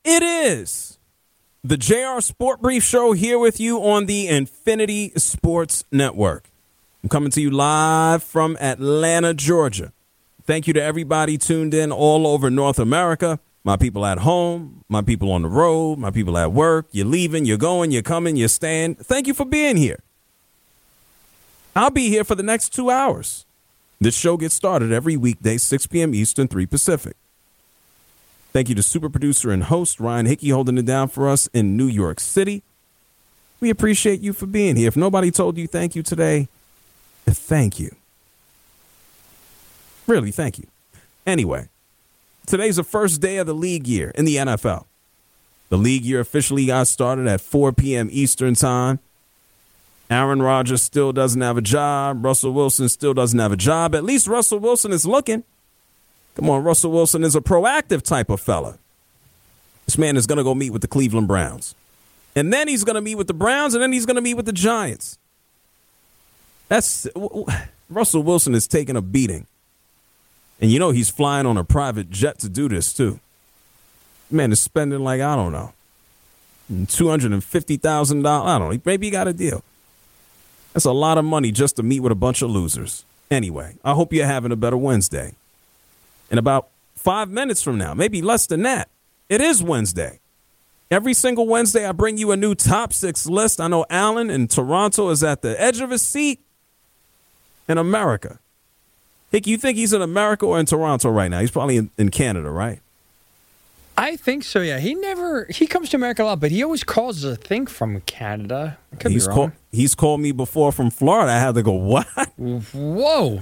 It is the JR Sport Brief Show here with you on the Infinity Sports Network. I'm coming to you live from Atlanta, Georgia. Thank you to everybody tuned in all over North America. My people at home, my people on the road, my people at work. You're leaving, you're going, you're coming, you're staying. Thank you for being here. I'll be here for the next 2 hours. This show gets started every weekday, 6 p.m. Eastern, 3 Pacific. Thank you to super producer and host Ryan Hickey holding it down for us in New York City. We appreciate you for being here. If nobody told you thank you today, thank you. Really, thank you. Anyway, today's the first day of the league year in the NFL. The league year officially got started at 4 p.m. Eastern time. Aaron Rodgers still doesn't have a job. Russell Wilson still doesn't have a job. At least Russell Wilson is looking. Come on, Russell Wilson is a proactive type of fella. This man is going to go meet with the Cleveland Browns. And then he's going to meet with the Browns, and then he's going to meet with the Giants. Russell Wilson is taking a beating. And you know he's flying on a private jet to do this, too. Man is spending like, I don't know, $250,000. I don't know. Maybe he got a deal. That's a lot of money just to meet with a bunch of losers. Anyway, I hope you're having a better Wednesday. In about 5 minutes from now, maybe less than that, it is Wednesday. Every single Wednesday, I bring you a new top 6 list. I know Allen in Toronto is at the edge of his seat in America. Hick, you think he's in America or in Toronto right now? He's probably in Canada, right? I think so, yeah. He comes to America a lot, but he always calls us, I think, from Canada. I could be wrong. He's called me before from Florida. I had to go, what? Whoa.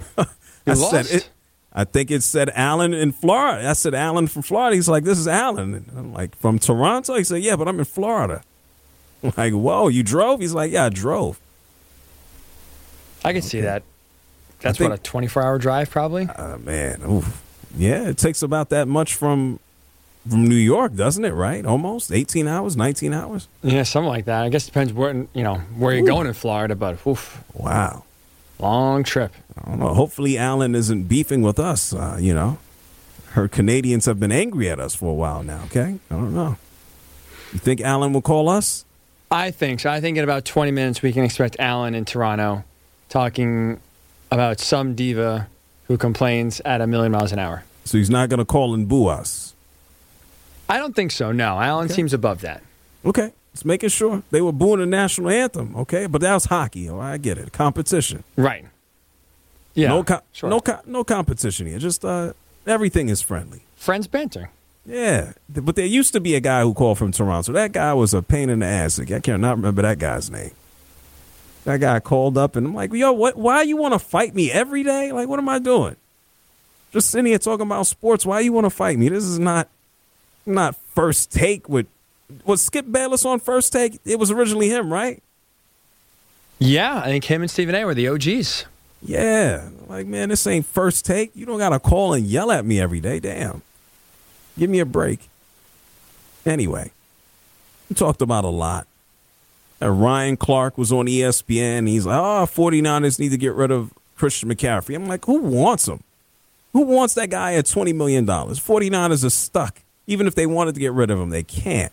I think it said Allen in Florida. I said Allen from Florida. He's like, this is Allen. And I'm like, from Toronto? He said, yeah, but I'm in Florida. I'm like, whoa, you drove? He's like, yeah, I drove. I can see that. That's what, a 24-hour drive probably? Man, oof. Yeah, it takes about that much from New York, doesn't it, right? Almost 18 hours, 19 hours? Yeah, something like that. I guess it depends where you're going in Florida, but oof. Wow. Long trip. I don't know. Hopefully Allen isn't beefing with us, Her Canadians have been angry at us for a while now, okay? I don't know. You think Allen will call us? I think so. I think in about 20 minutes we can expect Allen in Toronto talking about some diva who complains at 1,000,000 miles an hour. So he's not going to call and boo us? I don't think so, no. Allen seems above that. Okay. Just making sure. They were booing the national anthem, okay? But that was hockey. Oh, I get it. Competition. Right. Yeah. No competition here. Just everything is friendly. Friends banter. Yeah. But there used to be a guy who called from Toronto. That guy was a pain in the ass. I cannot remember that guy's name. That guy called up, and I'm like, yo, why you want to fight me every day? Like, what am I doing? Just sitting here talking about sports. Why you want to fight me? This is not First Take with... Was Skip Bayless on First Take? It was originally him, right? Yeah, I think him and Stephen A were the OGs. Yeah. Like, man, this ain't First Take. You don't got to call and yell at me every day. Damn. Give me a break. Anyway, we talked about a lot. Ryan Clark was on ESPN. And he's like, 49ers need to get rid of Christian McCaffrey. I'm like, who wants him? Who wants that guy at $20 million? 49ers are stuck. Even if they wanted to get rid of him, they can't.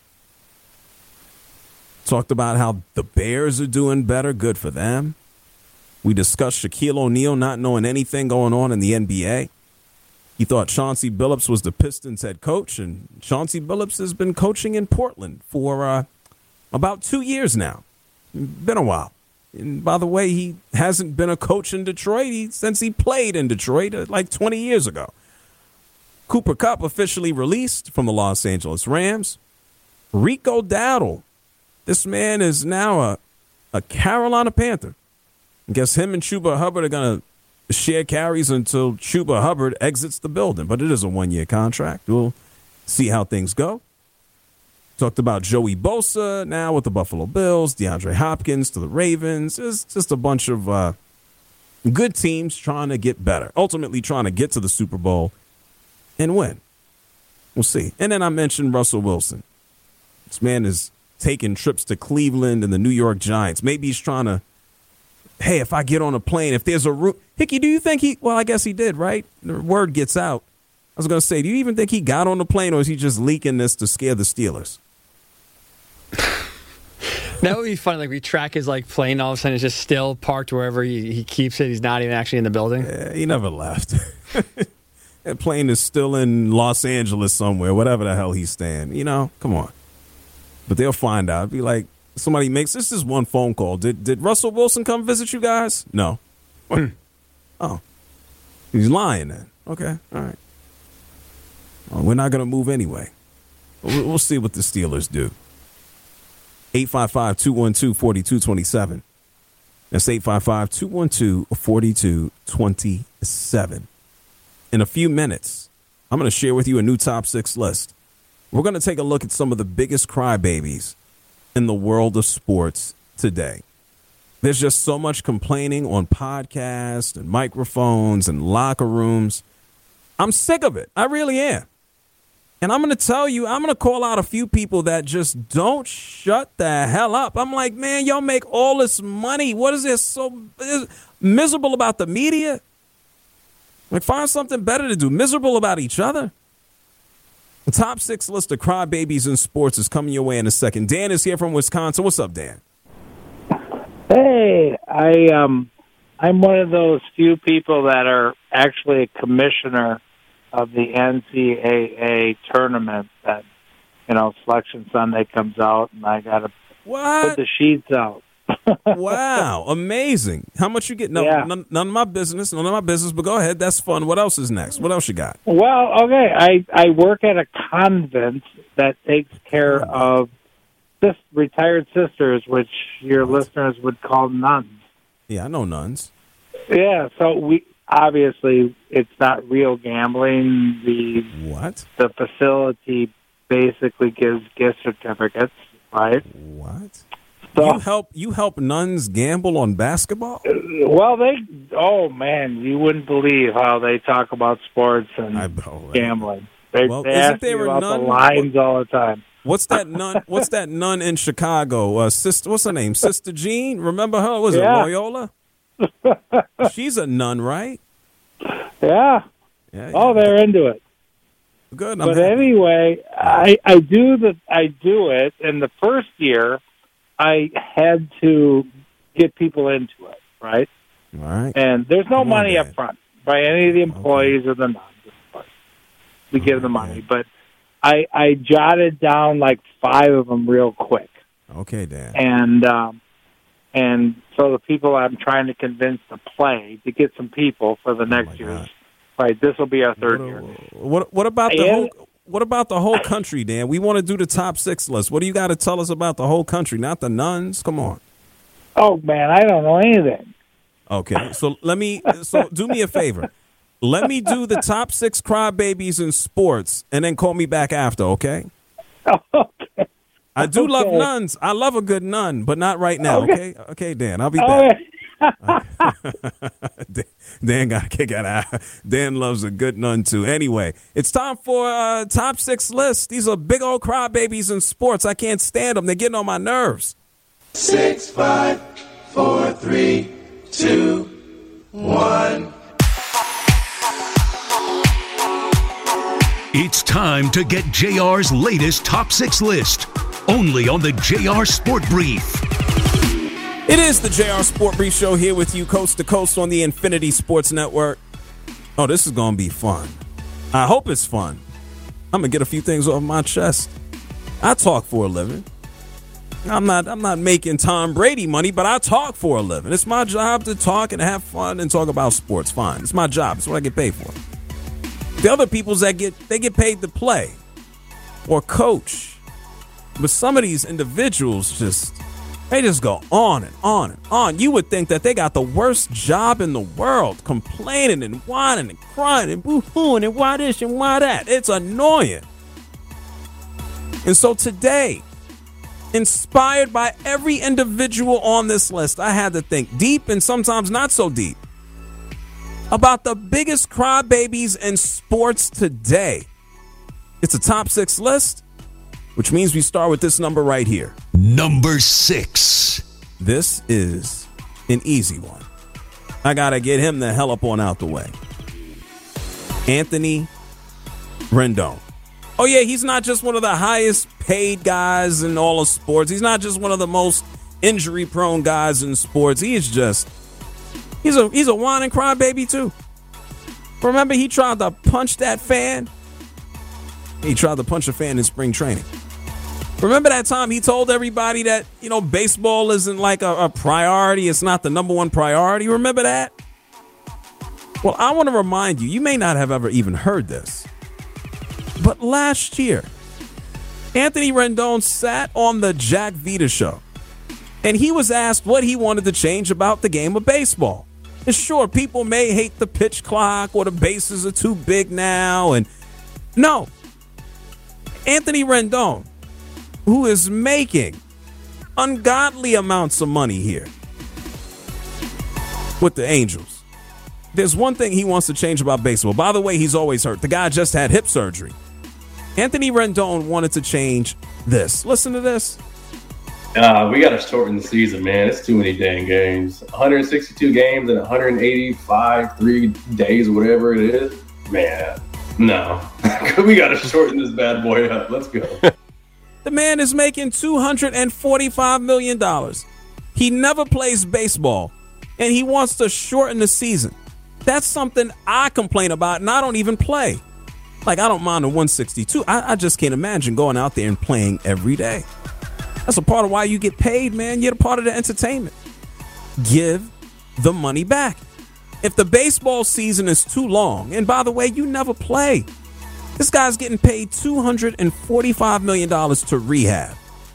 Talked about how the Bears are doing better. Good for them. We discussed Shaquille O'Neal not knowing anything going on in the NBA. He thought Chauncey Billups was the Pistons head coach, and Chauncey Billups has been coaching in Portland for about 2 years now. Been a while. And by the way, he hasn't been a coach in Detroit since he played in Detroit like 20 years ago. Cooper Kupp officially released from the Los Angeles Rams. Rico Dowdle. This man is now a Carolina Panther. I guess him and Chuba Hubbard are going to share carries until Chuba Hubbard exits the building. But it is a one-year contract. We'll see how things go. Talked about Joey Bosa now with the Buffalo Bills, DeAndre Hopkins to the Ravens. It's just a bunch of good teams trying to get better, ultimately trying to get to the Super Bowl and win. We'll see. And then I mentioned Russell Wilson. This man is taking trips to Cleveland and the New York Giants. Maybe he's trying to, hey, if I get on a plane, if there's a route. Hickey, do you think I guess he did, right? The word gets out was going to say, do you even think he got on the plane, or is he just leaking this to scare the Steelers? That would be funny. Like, we track his plane, all of a sudden it's just still parked wherever he keeps it. He's not even actually in the building. Yeah, he never left. That plane is still in Los Angeles somewhere, whatever the hell he's staying. Come on. But they'll find out. It'd be like somebody makes this is one phone call. Did Russell Wilson come visit you guys? No. Oh, he's lying then. Okay, all right. Well, we're not going to move anyway. We'll see what the Steelers do. 855-212-4227. That's 855-212-4227. In a few minutes, I'm going to share with you a new top 6 list. We're going to take a look at some of the biggest crybabies in the world of sports today. There's just so much complaining on podcasts and microphones and locker rooms. I'm sick of it. I really am. And I'm going to tell you, I'm going to call out a few people that just don't shut the hell up. I'm like, man, y'all make all this money. What is this so miserable about the media? Find something better to do. Miserable about each other. The top 6 list of crybabies in sports is coming your way in a second. Dan is here from Wisconsin. What's up, Dan? Hey, I'm one of those few people that are actually a commissioner of the NCAA tournament that, Selection Sunday comes out, and I got to put the sheets out. Wow, amazing. How much you get? No, yeah. none of my business, but go ahead. That's fun. What else is next? What else you got? Well, okay, I work at a convent that takes care of retired sisters, which your listeners would call nuns. Yeah, I know nuns. Yeah, so obviously it's not real gambling. The facility basically gives gift certificates, right? What? So, you help nuns gamble on basketball? Well, man, you wouldn't believe how they talk about sports and gambling. They ask you about the lines all the time. What's that nun? What's that nun in Chicago? Sister, what's her name? Sister Jean. Remember her? Was it Loyola? She's a nun, right? Yeah. Oh, they're into it. Good. But anyway, I do it. And the first year, I had to get people into it, right? All right. And there's no money up front by any of the employees or the nuns. We give them money, but I jotted down 5 of them real quick. Okay, Dan. And so the people I'm trying to convince to play to get some people for the next year. Right, this will be our third year. What about the whole country, Dan? We want to do the top 6 list. What do you got to tell us about the whole country, not the nuns? Come on. Oh man, I don't know anything. Okay, so do me a favor. Let me do the top 6 crybabies in sports, and then call me back after, okay? Okay. I do love nuns. I love a good nun, but not right now, okay? Okay, Dan, I'll be back. Dan got a kick out of Dan loves a good nun, too. Anyway, it's time for top 6 lists. These are big old crybabies in sports. I can't stand them. They're getting on my nerves. 6, 5, 4, 3, 2, 1. It's time to get JR's latest top 6 list, only on the JR Sport Brief. It is the JR Sport Brief Show here with you coast to coast on the Infinity Sports Network. Oh, this is going to be fun. I hope it's fun. I'm going to get a few things off my chest. I talk for a living. I'm not making Tom Brady money, but I talk for a living. It's my job to talk and have fun and talk about sports. Fine. It's my job. It's what I get paid for. The other people's they get paid to play or coach. But some of these individuals they just go on and on and on. You would think that they got the worst job in the world, complaining and whining and crying and boo-hooing and why this and why that. It's annoying. And so today, inspired by every individual on this list, I had to think deep and sometimes not so deep about the biggest crybabies in sports today. It's a top 6 list, which means we start with this number right here. Number 6. This is an easy one. I got to get him the hell up on out the way. Anthony Rendon. Oh, yeah, he's not just one of the highest paid guys in all of sports. He's not just one of the most injury-prone guys in sports. He's a whine and cry baby, too. Remember, he tried to punch that fan? He tried to punch a fan in spring training. Remember that time he told everybody that, baseball isn't like a priority. It's not the number one priority. Remember that? Well, I want to remind you, you may not have ever even heard this, but last year, Anthony Rendon sat on the Jack Vita show, and he was asked what he wanted to change about the game of baseball. And sure, people may hate the pitch clock or the bases are too big now. And no, Anthony Rendon, who is making ungodly amounts of money here with the Angels, there's one thing he wants to change about baseball. By the way, he's always hurt. The guy just had hip surgery. Anthony Rendon wanted to change this. Listen to this. We got to shorten the season, man. It's too many dang games. 162 games in 185, 3 days, whatever it is. Man, no. We got to shorten this bad boy up. Let's go. The man is making $245 million. He never plays baseball, and he wants to shorten the season. That's something I complain about, and I don't even play. Like, I don't mind the 162. I just can't imagine going out there and playing every day. That's a part of why you get paid, man. You're a part of the entertainment. Give the money back. If the baseball season is too long, and by the way, you never play. This guy's getting paid $245 million to rehab.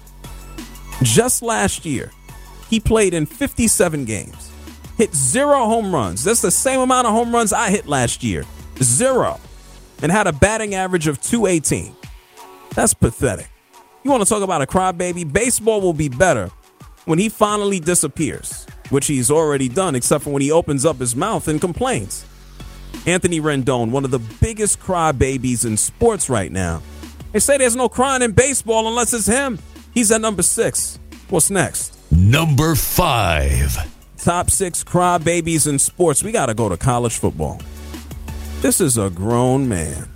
Just last year, he played in 57 games, hit 0 home runs. That's the same amount of home runs I hit last year. 0. And had a batting average of .218. That's pathetic. You want to talk about a crybaby? Baseball will be better when he finally disappears, which he's already done, except for when he opens up his mouth and complains. Anthony Rendon, one of the biggest crybabies in sports right now. They say there's no crying in baseball unless it's him. He's at number 6. What's next? Number 5. Top 6 crybabies in sports. We got to go to college football. This is a grown man.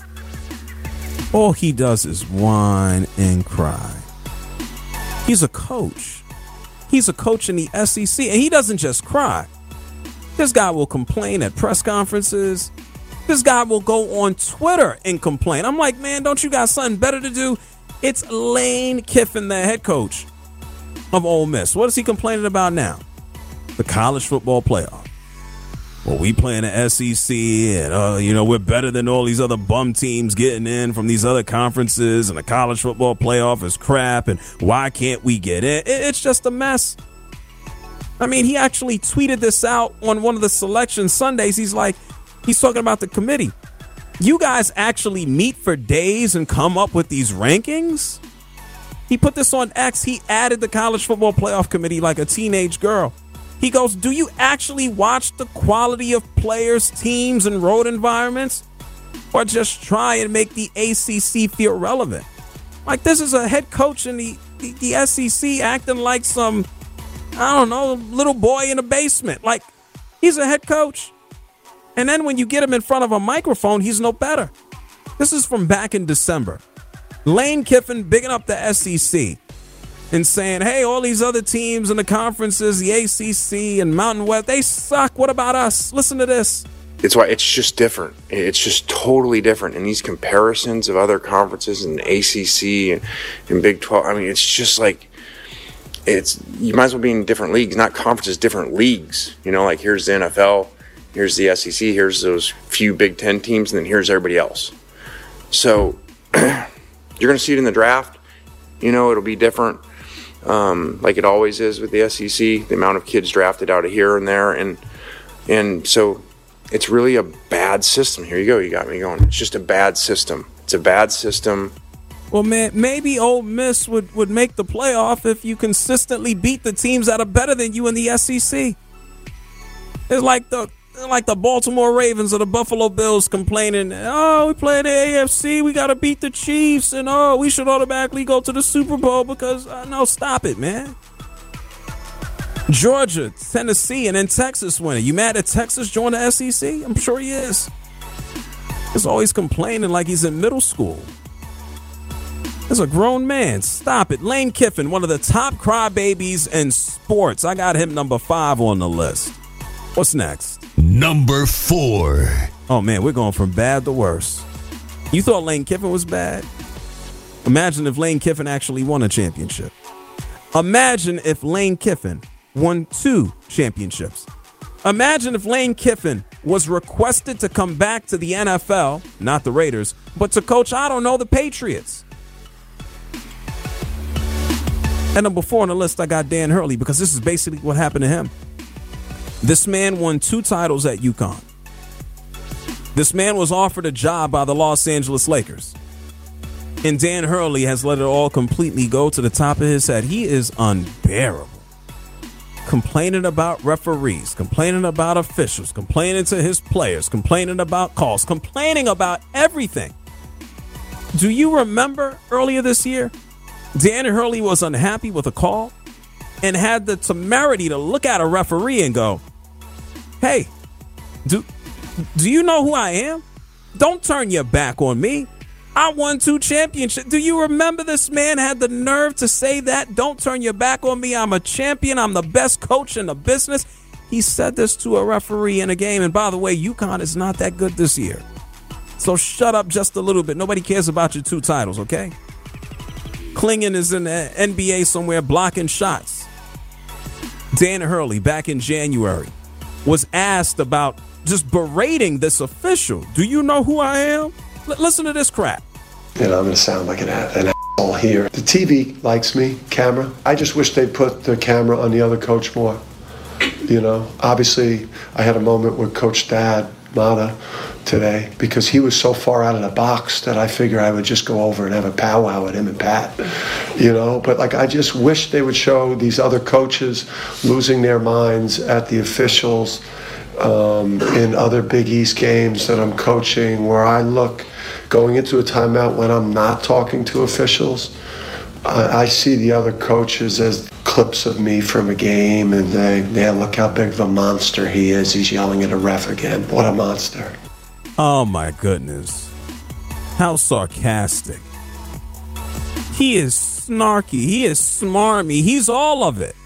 All he does is whine and cry. He's a coach. He's a coach in the SEC, and he doesn't just cry. This guy will complain at press conferences. This guy will go on Twitter and complain. I'm like, man, don't you got something better to do? It's Lane Kiffin, the head coach of Ole Miss. What is he complaining about now? The college football playoff. Well, we play in the SEC, and, we're better than all these other bum teams getting in from these other conferences, and the college football playoff is crap, and why can't we get in? It's just a mess. I mean, he actually tweeted this out on one of the selection Sundays. He's talking about the committee. You guys actually meet for days and come up with these rankings? He put this on X. He added the college football playoff committee like a teenage girl. He goes, do you actually watch the quality of players, teams, and road environments? Or just try and make the ACC feel relevant? Like, this is a head coach in the SEC acting like some, I don't know, little boy in a basement. Like, he's a head coach. And then when you get him in front of a microphone, he's no better. This is from back in December. Lane Kiffin bigging up the SEC. And saying, hey, all these other teams in the conferences, the ACC and Mountain West, they suck. What about us? Listen to this. It's why it's just different. It's just totally different. And these comparisons of other conferences and ACC and Big 12, I mean, it's just like, you might as well be in different leagues, not conferences, different leagues. Like here's the NFL, here's the SEC, here's those few Big 10 teams, and then here's everybody else. So you're going to see it in the draft. It'll be different. Like it always is with the SEC, the amount of kids drafted out of here and there. And so it's really a bad system. Here you go. You got me going. It's just a bad system. It's a bad system. Well, man, maybe Ole Miss would make the playoff if you consistently beat the teams that are better than you in the SEC. It's like the Baltimore Ravens or the Buffalo Bills complaining, we play the AFC, we got to beat the Chiefs, and we should automatically go to the Super Bowl because, no, stop it, man. Georgia, Tennessee, and then Texas winning. You mad that Texas joined the SEC? I'm sure he is. He's always complaining like he's in middle school. As a grown man, stop it. Lane Kiffin, one of the top crybabies in sports. I got him number 5 on the list. What's next? Number 4. Oh, man, we're going from bad to worse. You thought Lane Kiffin was bad? Imagine if Lane Kiffin actually won a championship. Imagine if Lane Kiffin won 2 championships. Imagine if Lane Kiffin was requested to come back to the NFL, not the Raiders, but to coach, I don't know, the Patriots. And number 4 on the list, I got Dan Hurley, because this is basically what happened to him. This man won 2 titles at UConn. This man was offered a job by the Los Angeles Lakers. And Dan Hurley has let it all completely go to the top of his head. He is unbearable. Complaining about referees, complaining about officials, complaining to his players, complaining about calls, complaining about everything. Do you remember earlier this year? Dan Hurley was unhappy with a call and had the temerity to look at a referee and go, "Hey, do you know who I am? Don't turn your back on me. I won 2 championships." Do you remember this man had the nerve to say that? Don't turn your back on me. I'm a champion. I'm the best coach in the business. He said this to a referee in a game. And by the way, UConn is not that good this year. So shut up just a little bit. Nobody cares about your 2 titles, okay? Klingon is in the NBA somewhere blocking shots. Dan Hurley, back in January, was asked about just berating this official. Do you know who I am? Listen to this crap. And I'm going to sound like an asshole here. The TV likes me, camera. I just wish they'd put the camera on the other coach more. You know, obviously, I had a moment with Coach Dad Mata today because he was so far out of the box that I figure I would just go over and have a powwow with him and Pat. You know, but like I just wish they would show these other coaches losing their minds at the officials in other Big East games that I'm coaching, where I look going into a timeout when I'm not talking to officials. I see the other coaches as clips of me from a game, and they look how big of a monster he is. He's yelling at a ref again. What a monster. Oh, my goodness. How sarcastic. He is snarky. He is smarmy. He's all of it.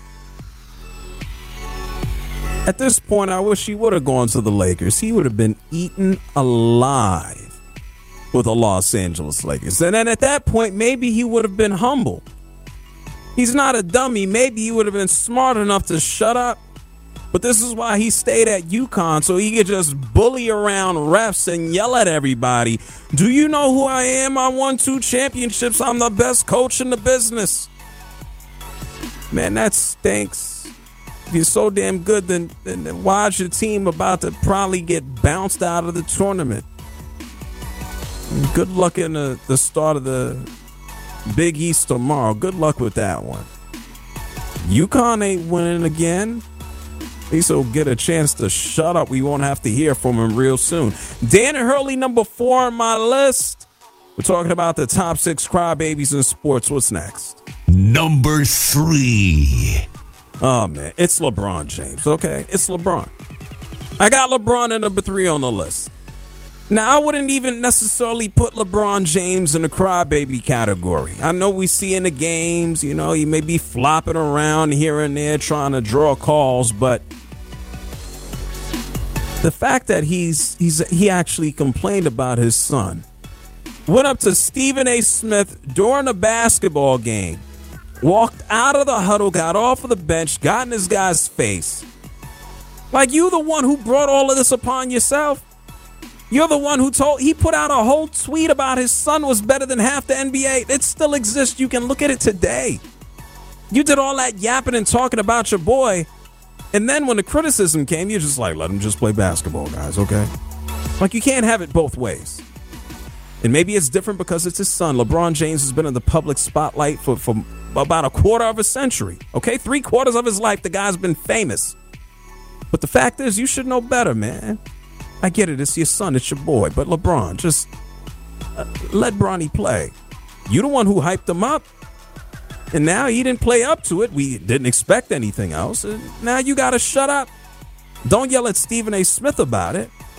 At this point, I wish he would have gone to the Lakers. He would have been eaten alive with the Los Angeles Lakers. And then at that point, maybe he would have been humble. He's not a dummy. Maybe he would have been smart enough to shut up. But this is why he stayed at UConn, so he could just bully around refs and yell at everybody. Do you know who I am? I won 2 championships. I'm the best coach in the business. Man, that stinks. If you're so damn good, then why is your team about to probably get bounced out of the tournament? Good luck in the start of the Big East tomorrow. Good luck with that one. UConn ain't winning again. At least he'll get a chance to shut up. We won't have to hear from him real soon. Dan Hurley, number 4 on my list. We're talking about the top 6 crybabies in sports. What's next? Number 3. Oh, man. It's LeBron James, okay? It's LeBron. I got LeBron at number 3 on the list. Now, I wouldn't even necessarily put LeBron James in the crybaby category. I know we see in the games, you know, he may be flopping around here and there trying to draw calls, but the fact that he actually complained about his son, went up to Stephen A. Smith during a basketball game, walked out of the huddle, got off of the bench, got in this guy's face. Like, you the one who brought all of this upon yourself? You're the one who he put out a whole tweet about his son was better than half the NBA. It still exists. You can look at it today. You did all that yapping and talking about your boy. And then when the criticism came, you're just like, let him just play basketball, guys, okay? Like, you can't have it both ways. And maybe it's different because it's his son. LeBron James has been in the public spotlight for about a quarter of a century, okay? 3/4 of his life, the guy's been famous. But the fact is, you should know better, man. I get it. It's your son. It's your boy. But LeBron, just let Bronny play. You the one who hyped him up. And now he didn't play up to it. We didn't expect anything else. And now you got to shut up. Don't yell at Stephen A. Smith about it.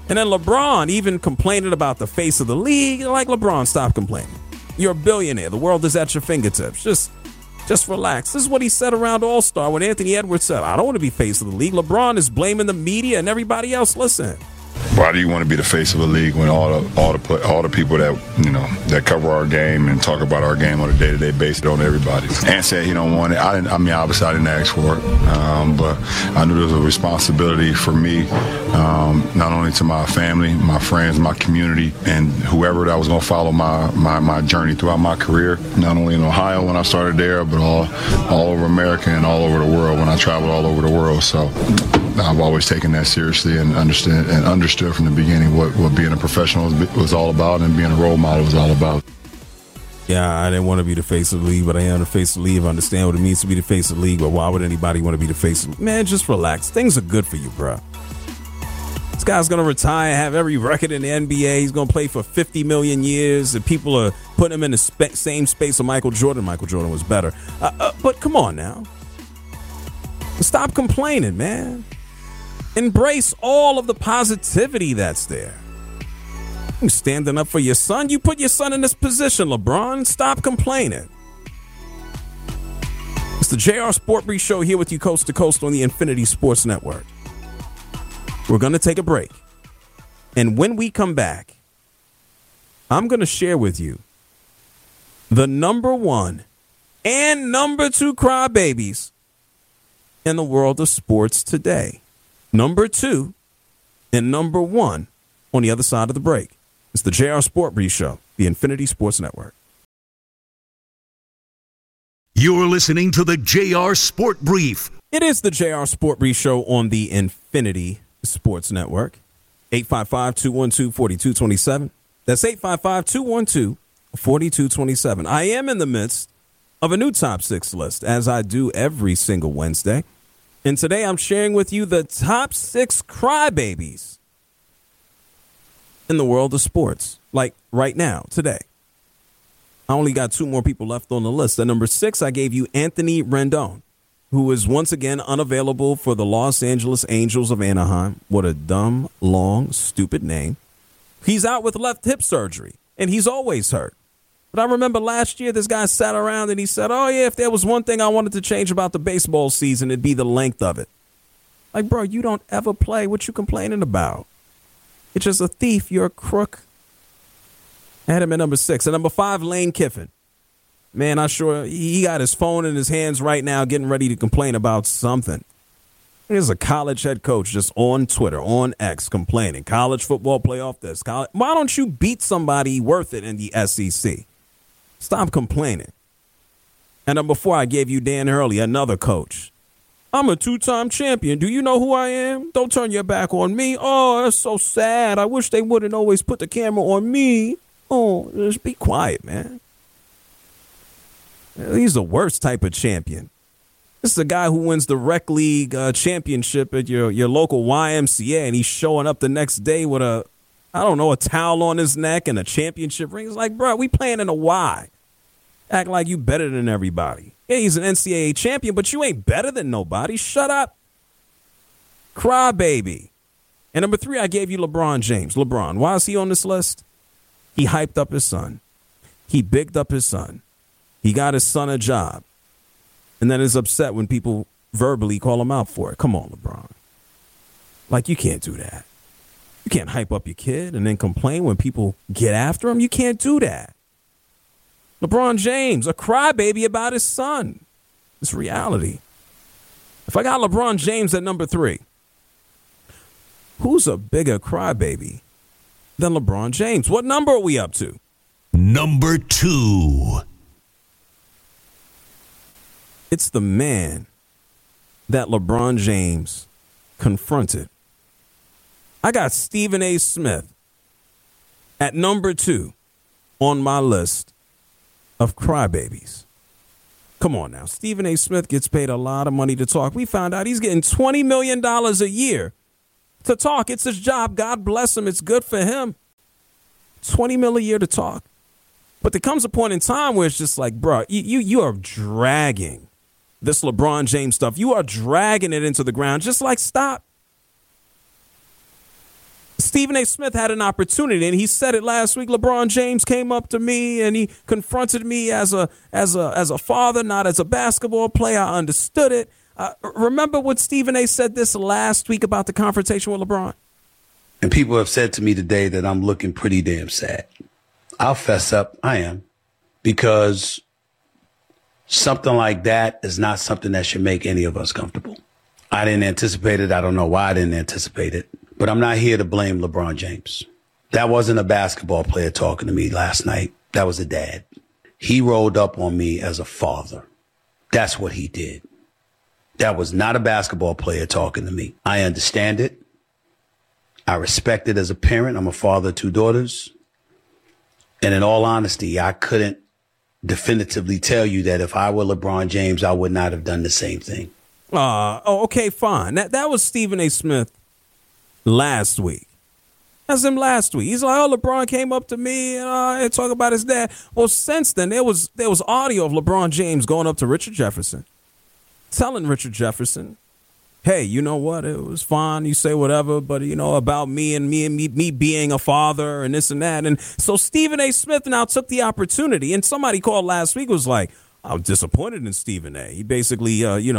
And then LeBron even complaining about the face of the league. Like, LeBron, stop complaining. You're a billionaire. The world is at your fingertips. Just relax. This is what he said around All-Star when Anthony Edwards said, I don't want to be face of the league. LeBron is blaming the media and everybody else. Listen. Why do you want to be the face of the league when all the people that that cover our game and talk about our game on a day-to-day basis on everybody? Ant said he don't want it. Obviously I didn't ask for it, but I knew there was a responsibility for me, not only to my family, my friends, my community, and whoever that was going to follow my journey throughout my career. Not only in Ohio when I started there, but all over America and all over the world when I traveled all over the world. So I've always taken that seriously and understood from the beginning what being a professional was all about and being a role model was all about. Yeah, I didn't want to be the face of the league, but I am the face of the league. I understand what it means to be the face of the league, but why would anybody want to be the face of the league? Man, just relax. Things are good for you, bro. This guy's going to retire, have every record in the NBA. He's going to play for 50 million years, and people are putting him in the same space of Michael Jordan. Michael Jordan was better. But come on now. Stop complaining, man. Embrace all of the positivity that's there. You're standing up for your son. You put your son in this position, LeBron. Stop complaining. It's the JR Sport Brief Show here with you coast to coast on the Infinity Sports Network. We're going to take a break. And when we come back, I'm going to share with you the number one and number two crybabies in the world of sports today. Number two and number one on the other side of the break. It's the JR Sport Brief Show, the Infinity Sports Network. You're listening to the JR Sport Brief. It is the JR Sport Brief Show on the Infinity Sports Network. 855-212-4227. That's 855-212-4227. I am in the midst of a new top six list, as I do every single Wednesday. And today I'm sharing with you the top six crybabies in the world of sports. Like right now, today. I only got two more people left on the list. At number 6, I gave you Anthony Rendon, who is once again unavailable for the Los Angeles Angels of Anaheim. What a dumb, long, stupid name. He's out with left hip surgery, and he's always hurt. But I remember last year, this guy sat around and he said, oh, yeah, if there was one thing I wanted to change about the baseball season, it'd be the length of it. Like, bro, you don't ever play. What you complaining about? It's just a thief. You're a crook. I had him at number 6. At number 5, Lane Kiffin. Man, I'm sure he got his phone in his hands right now getting ready to complain about something. Here's a college head coach just on Twitter, on X, complaining. College football playoff this. Why don't you beat somebody worth it in the SEC? Stop complaining. And then before I gave you Dan Hurley, another coach. I'm a 2-time champion. Do you know who I am? Don't turn your back on me. Oh, that's so sad. I wish they wouldn't always put the camera on me. Oh, just be quiet, man. He's the worst type of champion. This is a guy who wins the rec league championship at your local YMCA, and he's showing up the next day with a towel on his neck and a championship ring. It's like, bro, we playing in a Y. Act like you better than everybody. Yeah, he's an NCAA champion, but you ain't better than nobody. Shut up. Crybaby. And number 3, I gave you LeBron James. LeBron, why is he on this list? He hyped up his son. He bigged up his son. He got his son a job. And then is upset when people verbally call him out for it. Come on, LeBron. Like, you can't do that. You can't hype up your kid and then complain when people get after him. You can't do that. LeBron James, a crybaby about his son. It's reality. If I got LeBron James at number 3, who's a bigger crybaby than LeBron James? What number are we up to? Number 2. It's the man that LeBron James confronted. I got Stephen A. Smith at number 2 on my list of crybabies. Come on now. Stephen A. Smith gets paid a lot of money to talk. We found out he's getting $20 million a year to talk. It's his job. God bless him. It's good for him. $20 million a year to talk. But there comes a point in time where it's just like, bro, you are dragging this LeBron James stuff. You are dragging it into the ground. Just like, stop. Stephen A. Smith had an opportunity, and he said it last week. LeBron James came up to me and he confronted me as a father, not as a basketball player. I understood it. Remember what Stephen A. said this last week about the confrontation with LeBron? And people have said to me today that I'm looking pretty damn sad. I'll fess up. I am. Because something like that is not something that should make any of us comfortable. I didn't anticipate it. I don't know why I didn't anticipate it. But I'm not here to blame LeBron James. That wasn't a basketball player talking to me last night. That was a dad. He rolled up on me as a father. That's what he did. That was not a basketball player talking to me. I understand it. I respect it as a parent. I'm a father of 2 daughters. And in all honesty, I couldn't definitively tell you that if I were LeBron James, I would not have done the same thing. Okay, fine. That was Stephen A. Smith last week. That's him last week. He's like, oh, LeBron came up to me and talk about his dad. Well, since then, there was audio of LeBron James going up to Richard Jefferson, telling Richard Jefferson, hey, you know what? It was fine. You say whatever, but, about me being a father and this and that. And so Stephen A. Smith now took the opportunity. And somebody called last week was like, I'm disappointed in Stephen A. He basically,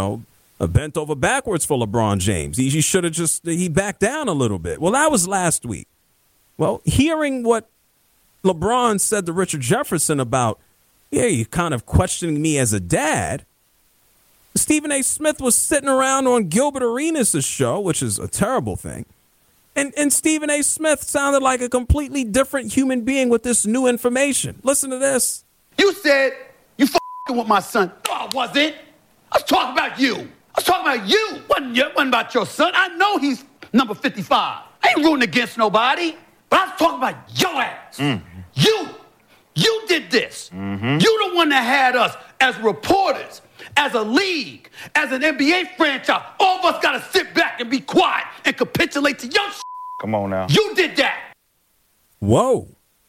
bent over backwards for LeBron James. He should have he backed down a little bit. Well, that was last week. Well, hearing what LeBron said to Richard Jefferson about, you're kind of questioning me as a dad. Stephen A. Smith was sitting around on Gilbert Arenas' show, which is a terrible thing. And Stephen A. Smith sounded like a completely different human being with this new information. Listen to this. You said you f***ing with my son. No, I wasn't. I was talking about you. I was talking about you. Wasn't about your son. I know he's number 55. I ain't rooting against nobody. But I was talking about your ass. Mm-hmm. You did this. Mm-hmm. You the one that had us as reporters, as a league, as an NBA franchise. All of us got to sit back and be quiet and capitulate to your shit. Come on now. You did that. Whoa.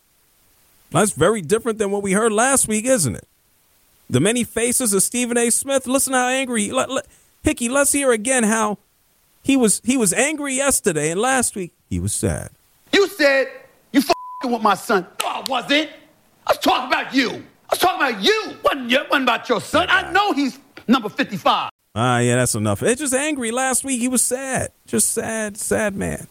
That's very different than what we heard last week, isn't it? The many faces of Stephen A. Smith. Listen how angry. Hickey, let's hear again how he was angry yesterday, and last week he was sad. You said you f***ing with my son. No, I wasn't. I was talking about you. I was talking about you. Wasn't about your son. I know he's number 55. Yeah, that's enough. It's just angry. Last week he was sad. Just sad man.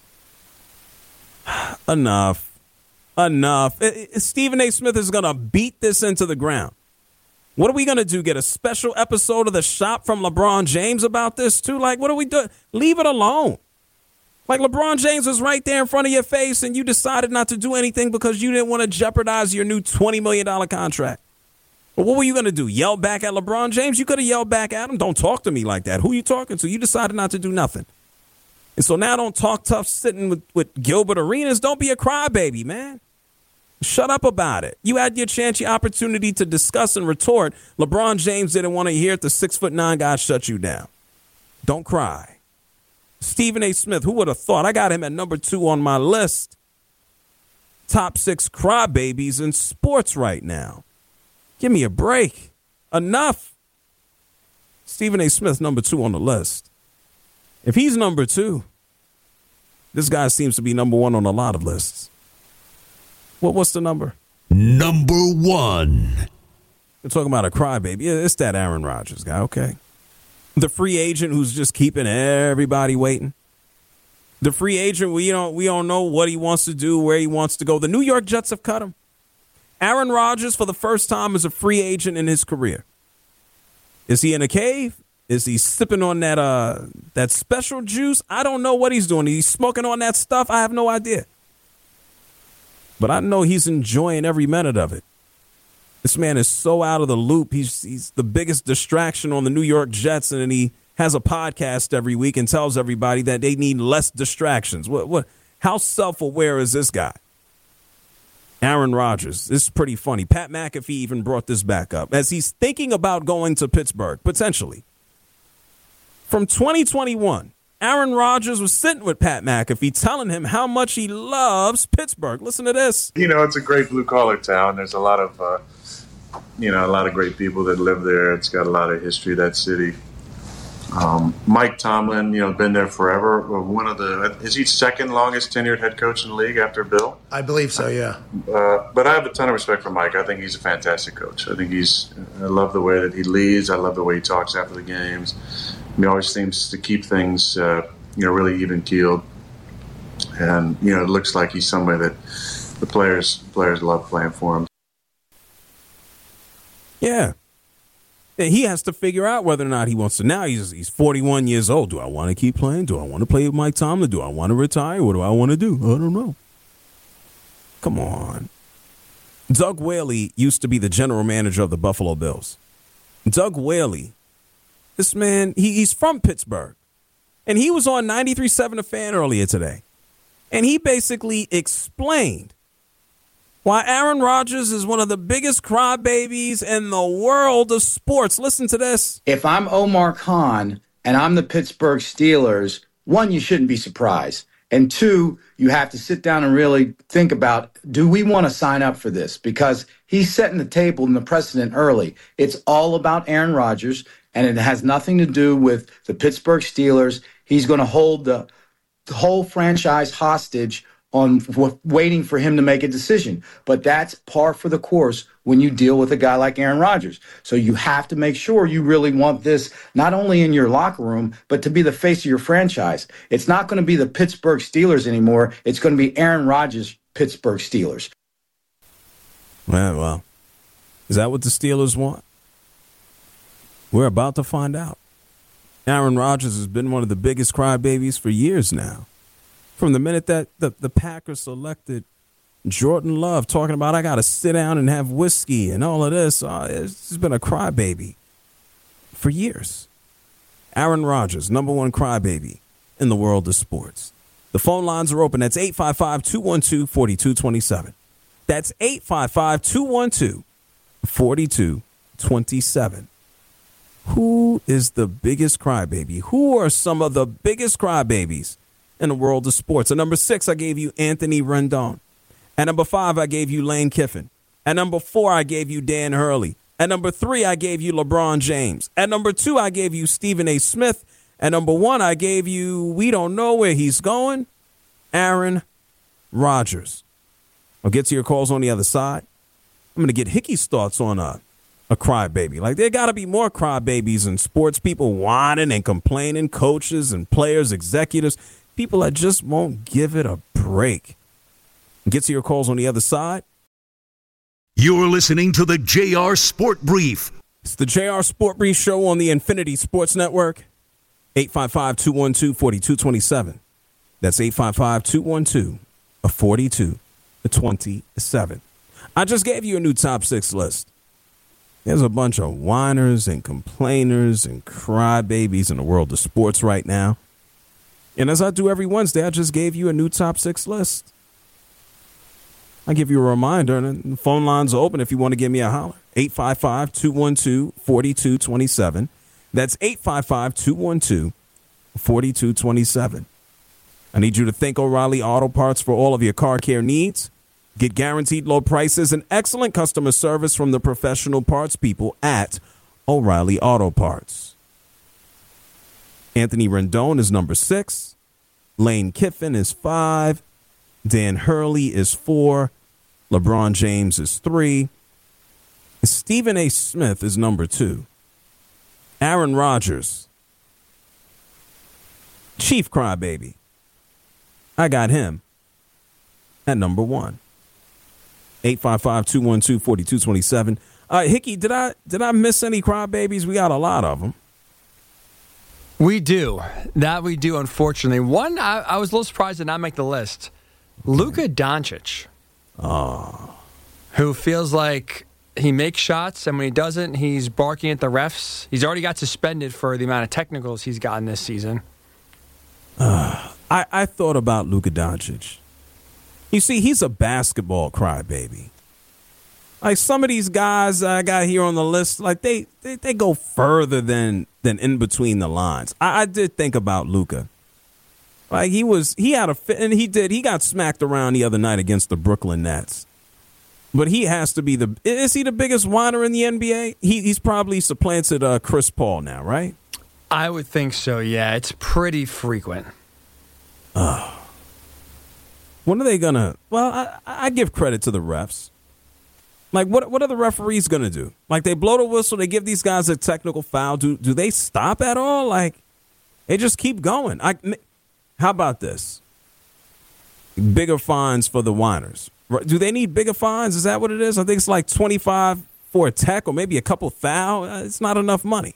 Enough. Stephen A. Smith is going to beat this into the ground. What are we going to do? Get a special episode of The Shop from LeBron James about this, too? Like, what are we doing? Leave it alone. Like, LeBron James was right there in front of your face, and you decided not to do anything because you didn't want to jeopardize your new $20 million contract. But what were you going to do? Yell back at LeBron James? You could have yelled back at him. Don't talk to me like that. Who are you talking to? You decided not to do nothing. And so now don't talk tough sitting with Gilbert Arenas. Don't be a crybaby, man. Shut up about it. You had your chance, your opportunity to discuss and retort. LeBron James didn't want to hear it. The 6'9" guy shut you down. Don't cry. Stephen A. Smith, who would have thought? I got him at number 2 on my list. Top 6 crybabies in sports right now. Give me a break. Enough. Stephen A. Smith, number 2 on the list. If he's number 2, this guy seems to be number 1 on a lot of lists. What's the number? Number 1. We're talking about a crybaby. Yeah, it's that Aaron Rodgers guy, okay? The free agent who's just keeping everybody waiting. The free agent, we don't know what he wants to do, where he wants to go. The New York Jets have cut him. Aaron Rodgers, for the first time, is a free agent in his career. Is he in a cave? Is he sipping on that special juice? I don't know what he's doing. He's smoking on that stuff. I have no idea. But I know he's enjoying every minute of it. This man is so out of the loop. He's the biggest distraction on the New York Jets, and he has a podcast every week and tells everybody that they need less distractions. How self-aware is this guy? Aaron Rodgers. This is pretty funny. Pat McAfee even brought this back up as he's thinking about going to Pittsburgh, potentially. From 2021, Aaron Rodgers was sitting with Pat McAfee telling him how much he loves Pittsburgh. Listen to this. It's a great blue-collar town. There's a lot of, a lot of great people that live there. It's got a lot of history, that city. Mike Tomlin, been there forever. Is he second longest tenured head coach in the league after Bill? I believe so, yeah. But I have a ton of respect for Mike. I think he's a fantastic coach. I love the way that he leads. I love the way he talks after the games. He always seems to keep things, really even keeled. And, it looks like he's somebody that the players love playing for him. Yeah. He has to figure out whether or not he wants to. Now he's 41 years old. Do I want to keep playing? Do I want to play with Mike Tomlin? Do I want to retire? What do I want to do? I don't know. Come on. Doug Whaley used to be the general manager of the Buffalo Bills. Doug Whaley, this man, he's from Pittsburgh. And he was on 93.7 The Fan earlier today. And he basically explained why Aaron Rodgers is one of the biggest crybabies in the world of sports. Listen to this. If I'm Omar Khan and I'm the Pittsburgh Steelers, one, you shouldn't be surprised. And two, you have to sit down and really think about, do we want to sign up for this? Because he's setting the table and the precedent early. It's all about Aaron Rodgers, and it has nothing to do with the Pittsburgh Steelers. He's going to hold the whole franchise hostage on waiting for him to make a decision. But that's par for the course when you deal with a guy like Aaron Rodgers. So you have to make sure you really want this not only in your locker room, but to be the face of your franchise. It's not going to be the Pittsburgh Steelers anymore. It's going to be Aaron Rodgers' Pittsburgh Steelers. Well, is that what the Steelers want? We're about to find out. Aaron Rodgers has been one of the biggest crybabies for years now. From the minute that the Packers selected Jordan Love, talking about, I got to sit down and have whiskey and all of this. It's been a crybaby for years. Aaron Rodgers, number one crybaby in the world of sports. The phone lines are open. That's 855-212-4227. That's 855-212-4227. Who is the biggest crybaby? Who are some of the biggest crybabies in the world of sports? At number 6, I gave you Anthony Rendon. At number 5, I gave you Lane Kiffin. At number 4, I gave you Dan Hurley. At number 3, I gave you LeBron James. At number 2, I gave you Stephen A. Smith. At number 1, I gave you, we don't know where he's going, Aaron Rodgers. I'll get to your calls on the other side. I'm going to get Hickey's thoughts on a crybaby. Like, there got to be more crybabies in sports. People whining and complaining, coaches and players, executives. People that just won't give it a break. Get to your calls on the other side. You're listening to the JR Sport Brief. It's the JR Sport Brief show on the Infinity Sports Network. 855-212-4227. That's 855-212-4227. I just gave you a new top 6 list. There's a bunch of whiners and complainers and crybabies in the world of sports right now. And as I do every Wednesday, I just gave you a new top 6 list. I give you a reminder, and the phone lines are open if you want to give me a holler. 855-212-4227. That's 855-212-4227. I need you to thank O'Reilly Auto Parts for all of your car care needs. Get guaranteed low prices and excellent customer service from the professional parts people at O'Reilly Auto Parts. Anthony Rendon is number 6. Lane Kiffin is 5. Dan Hurley is 4. LeBron James is 3. Stephen A. Smith is number 2. Aaron Rodgers, chief crybaby. I got him at number 1. 855-212-4227. Hickey, did I miss any crybabies? We got a lot of them. We do. That we do, unfortunately. One, I was a little surprised did not make the list. Luka Doncic. Oh. Who feels like he makes shots, and when he doesn't, he's barking at the refs. He's already got suspended for the amount of technicals he's gotten this season. I thought about Luka Doncic. You see, he's a basketball crybaby. Like some of these guys I got here on the list, like they go further than in between the lines. I did think about Luka. Like he had a fit, and he got smacked around the other night against the Brooklyn Nets. But he has to be is he the biggest whiner in the NBA? He's probably supplanted Chris Paul now, right? I would think so, yeah. It's pretty frequent. When are they going to... Well, I give credit to the refs. Like, what are the referees going to do? Like, they blow the whistle, they give these guys a technical foul. Do they stop at all? Like, they just keep going. How about this? Bigger fines for the whiners. Do they need bigger fines? Is that what it is? I think it's like 25 for a tech or maybe a couple foul. It's not enough money.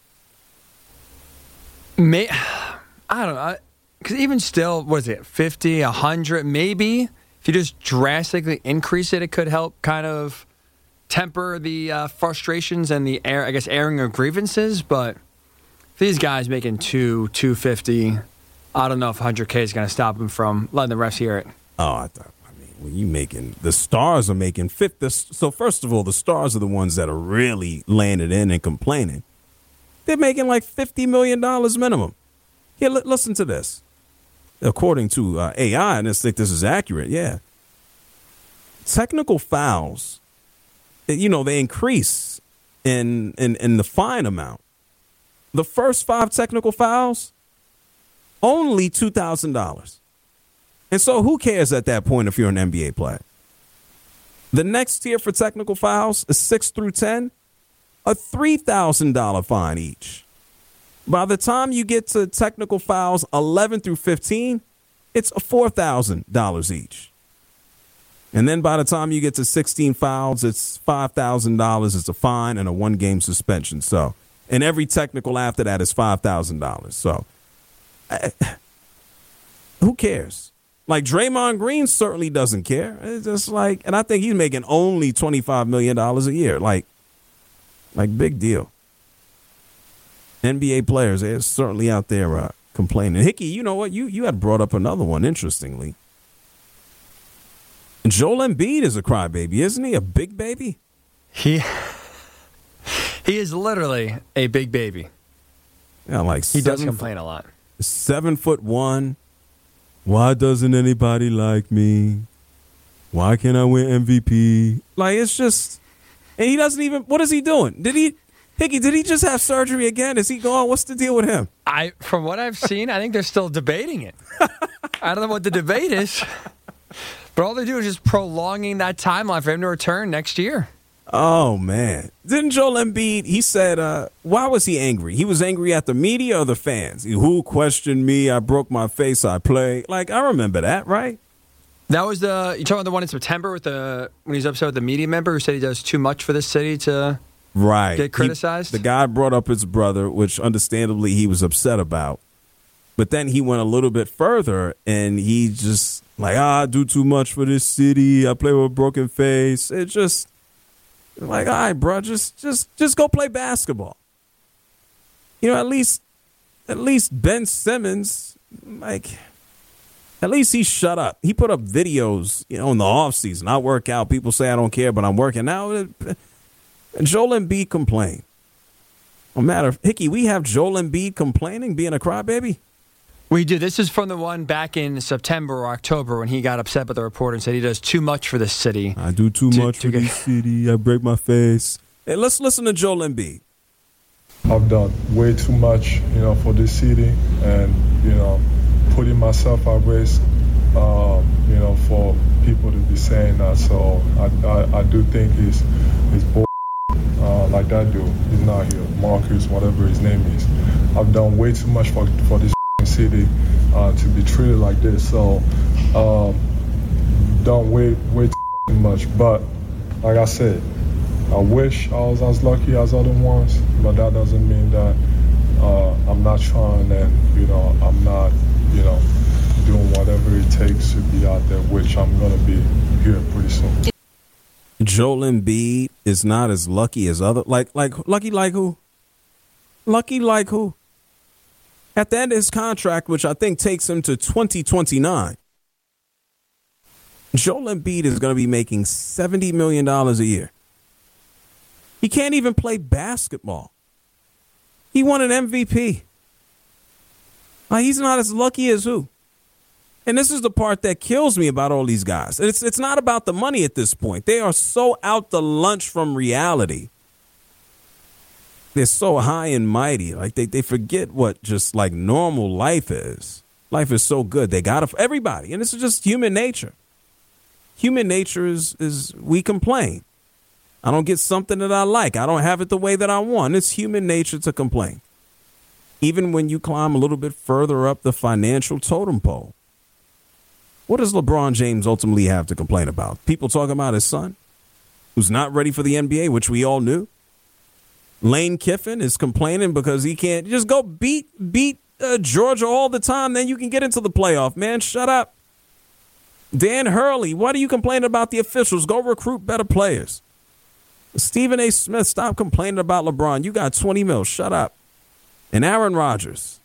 I don't know. Because even still, what is it, 50, 100, maybe? If you just drastically increase it, it could help kind of temper the frustrations and the airing of grievances. But these guys making $250, I don't know if 100K is going to stop them from letting the refs hear it. Oh, the stars are making 50. So first of all, the stars are the ones that are really laying it in and complaining. They're making like $50 million minimum. Here, listen to this. According to AI, and I think this is accurate, yeah. Technical fouls, they increase in the fine amount. The first 5 technical fouls, only $2,000. And so who cares at that point if you're an NBA player? The next tier for technical fouls is 6 through 10, a $3,000 fine each. By the time you get to technical fouls 11 through 15, it's $4,000 each. And then by the time you get to 16 fouls, it's $5,000. It's a fine and a 1-game suspension. So, and every technical after that is $5,000. So, who cares? Like Draymond Green certainly doesn't care. It's just like, and I think he's making only $25 million a year. Like big deal. NBA players, they're certainly out there complaining. Hickey, you know what? You had brought up another one, interestingly. Joel Embiid is a crybaby, isn't he? A big baby? He is literally a big baby. Yeah, like he does complain a lot. 7'1". Why doesn't anybody like me? Why can't I win MVP? Like, it's just, and he doesn't even. What is he doing? Hickey, did he just have surgery again? Is he going? What's the deal with him? From what I've seen, I think they're still debating it. I don't know what the debate is, but all they do is just prolonging that timeline for him to return next year. Oh, man. Didn't Joel Embiid, he said, why was he angry? He was angry at the media or the fans? Who questioned me? I broke my face. I play. Like, I remember that, right? That was you talking about the one in September when he was upset with the media member who said he does too much for this city to... Right. Get criticized? The guy brought up his brother, which understandably he was upset about. But then he went a little bit further and he just like, I do too much for this city. I play with a broken face. It's just like, all right, bro, just go play basketball. At least Ben Simmons, like, at least he shut up. He put up videos, in the off season. I work out. People say I don't care, but I'm working out. And Joel Embiid complained. No matter, Hickey, we have Joel Embiid complaining, being a crybaby? We do. This is from the one back in September or October when he got upset with the reporter and said he does too much for this city. I do too much for this city. I break my face. Hey, let's listen to Joel Embiid. I've done way too much, for this city and, putting myself at risk, for people to be saying that. So I do think it's bull. Like that dude, he's not here. Marcus, whatever his name is. I've done way too much for this city to be treated like this. So, done way too much. But like I said, I wish I was as lucky as other ones. But that doesn't mean that I'm not trying and I'm not doing whatever it takes to be out there, which I'm gonna be here pretty soon. Joel Embiid is not as lucky as other lucky like who? Lucky like who? At the end of his contract, which I think takes him to 2029, Joel Embiid is going to be making $70 million a year. He can't even play basketball. He won an MVP. He's not as lucky as who? And this is the part that kills me about all these guys. It's not about the money at this point. They are so out the lunch from reality they're so high and mighty. Like they forget what just like normal life is. Life is so good. They got it for everybody. And this is just human nature. Human nature is we complain. I don't get something that I like. I don't have it the way that I want. It's human nature to complain. Even when you climb a little bit further up the financial totem pole. What does LeBron James ultimately have to complain about? People talking about his son, who's not ready for the NBA, which we all knew. Lane Kiffin is complaining because he can't just go beat Georgia all the time. Then you can get into the playoff, man. Shut up. Dan Hurley, why do you complain about the officials? Go recruit better players. Stephen A. Smith, stop complaining about LeBron. You got 20 mil. Shut up. And Aaron Rodgers,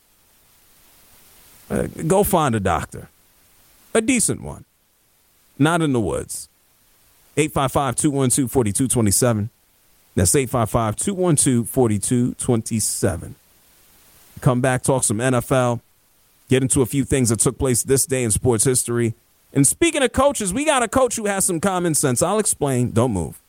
go find a doctor. A decent one. Not in the woods. 855-212-4227. That's 855-212-4227. Come back, talk some NFL, get into a few things that took place this day in sports history. And speaking of coaches, we got a coach who has some common sense. I'll explain. Don't move.